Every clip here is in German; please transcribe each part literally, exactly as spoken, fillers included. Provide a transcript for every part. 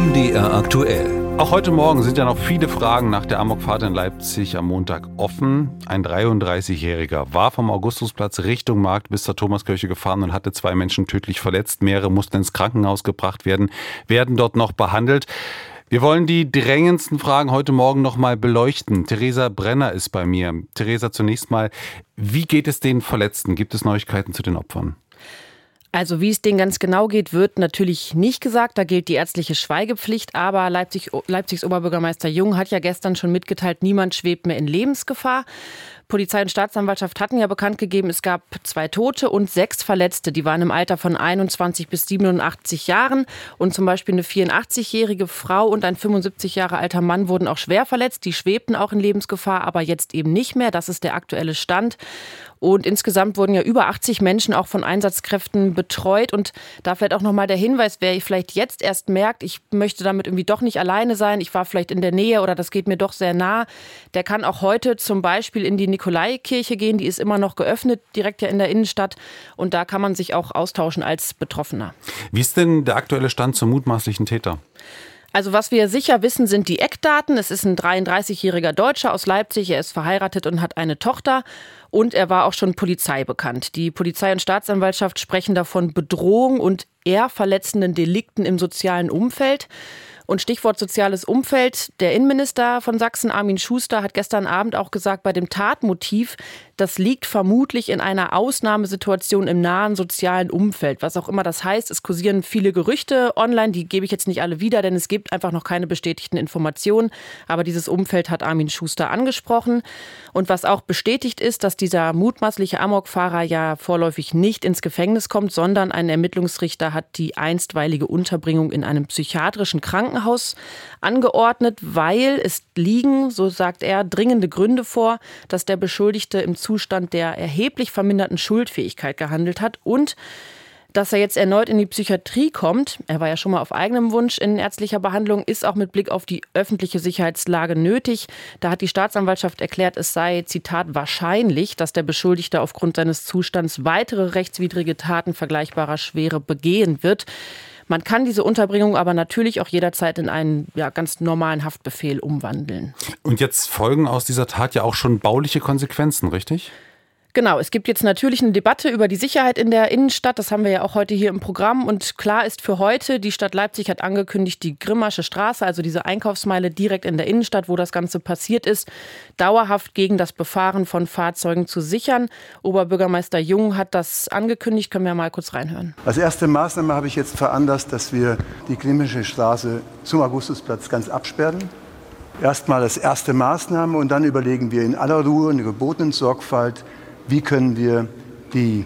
M D R aktuell. Auch heute Morgen sind ja noch viele Fragen nach der Amokfahrt in Leipzig am Montag offen. Ein dreiunddreißigjähriger war vom Augustusplatz Richtung Markt bis zur Thomaskirche gefahren und hatte zwei Menschen tödlich verletzt. Mehrere mussten ins Krankenhaus gebracht werden, werden dort noch behandelt. Wir wollen die drängendsten Fragen heute Morgen noch mal beleuchten. Theresa Brenner ist bei mir. Theresa, zunächst mal, wie geht es den Verletzten? Gibt es Neuigkeiten zu den Opfern? Also wie es denen ganz genau geht, wird natürlich nicht gesagt. Da gilt die ärztliche Schweigepflicht. Aber Leipzig, Leipzigs Oberbürgermeister Jung hat ja gestern schon mitgeteilt, niemand schwebt mehr in Lebensgefahr. Polizei und Staatsanwaltschaft hatten ja bekannt gegeben, es gab zwei Tote und sechs Verletzte. Die waren im Alter von einundzwanzig bis siebenundachtzig Jahren. Und zum Beispiel eine vierundachtzigjährige Frau und ein fünfundsiebzig Jahre alter Mann wurden auch schwer verletzt. Die schwebten auch in Lebensgefahr, aber jetzt eben nicht mehr. Das ist der aktuelle Stand. Und insgesamt wurden ja über achtzig Menschen auch von Einsatzkräften betreut. Und da vielleicht auch nochmal der Hinweis, wer vielleicht jetzt erst merkt, ich möchte damit irgendwie doch nicht alleine sein, ich war vielleicht in der Nähe oder das geht mir doch sehr nah, der kann auch heute zum Beispiel in die Nikolaikirche gehen. Die ist immer noch geöffnet, direkt ja in der Innenstadt. Und da kann man sich auch austauschen als Betroffener. Wie ist denn der aktuelle Stand zum mutmaßlichen Täter? Also was wir sicher wissen, sind die Eckdaten. Es ist ein dreiunddreißigjähriger Deutscher aus Leipzig. Er ist verheiratet und hat eine Tochter. Und er war auch schon Polizei bekannt. Die Polizei und Staatsanwaltschaft sprechen davon Bedrohung und eher verletzenden Delikten im sozialen Umfeld. Und Stichwort soziales Umfeld. Der Innenminister von Sachsen, Armin Schuster, hat gestern Abend auch gesagt, bei dem Tatmotiv, das liegt vermutlich in einer Ausnahmesituation im nahen sozialen Umfeld. Was auch immer das heißt, es kursieren viele Gerüchte online, die gebe ich jetzt nicht alle wieder, denn es gibt einfach noch keine bestätigten Informationen. Aber dieses Umfeld hat Armin Schuster angesprochen. Und was auch bestätigt ist, dass dieser mutmaßliche Amokfahrer ja vorläufig nicht ins Gefängnis kommt, sondern ein Ermittlungsrichter hat die einstweilige Unterbringung in einem psychiatrischen Krankenhaus angeordnet, weil es liegen, so sagt er, dringende Gründe vor, dass der Beschuldigte im Zustand der erheblich verminderten Schuldfähigkeit gehandelt hat und dass er jetzt erneut in die Psychiatrie kommt, er war ja schon mal auf eigenem Wunsch in ärztlicher Behandlung, ist auch mit Blick auf die öffentliche Sicherheitslage nötig. Da hat die Staatsanwaltschaft erklärt, es sei, Zitat, wahrscheinlich, dass der Beschuldigte aufgrund seines Zustands weitere rechtswidrige Taten vergleichbarer Schwere begehen wird. Man kann diese Unterbringung aber natürlich auch jederzeit in einen ja, ganz normalen Haftbefehl umwandeln. Und jetzt folgen aus dieser Tat ja auch schon bauliche Konsequenzen, richtig? Genau, es gibt jetzt natürlich eine Debatte über die Sicherheit in der Innenstadt. Das haben wir ja auch heute hier im Programm. Und klar ist für heute, die Stadt Leipzig hat angekündigt, die Grimmasche Straße, also diese Einkaufsmeile direkt in der Innenstadt, wo das Ganze passiert ist, dauerhaft gegen das Befahren von Fahrzeugen zu sichern. Oberbürgermeister Jung hat das angekündigt. Können wir mal kurz reinhören. Als erste Maßnahme habe ich jetzt veranlasst, dass wir die Grimmasche Straße zum Augustusplatz ganz absperren. Erstmal als erste Maßnahme und dann überlegen wir in aller Ruhe, in der gebotenen Sorgfalt, wie können wir die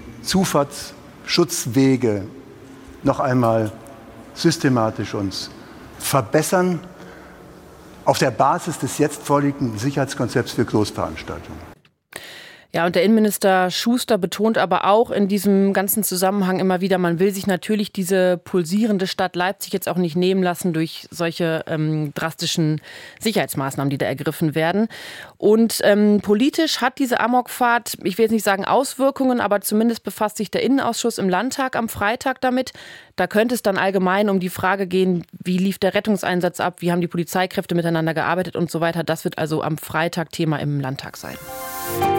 Zufahrtsschutzwege noch einmal systematisch uns verbessern auf der Basis des jetzt vorliegenden Sicherheitskonzepts für Großveranstaltungen. Ja, und der Innenminister Schuster betont aber auch in diesem ganzen Zusammenhang immer wieder, man will sich natürlich diese pulsierende Stadt Leipzig jetzt auch nicht nehmen lassen durch solche ähm, drastischen Sicherheitsmaßnahmen, die da ergriffen werden. Und ähm, politisch hat diese Amokfahrt, ich will jetzt nicht sagen Auswirkungen, aber zumindest befasst sich der Innenausschuss im Landtag am Freitag damit. Da könnte es dann allgemein um die Frage gehen, wie lief der Rettungseinsatz ab, wie haben die Polizeikräfte miteinander gearbeitet und so weiter. Das wird also am Freitag Thema im Landtag sein.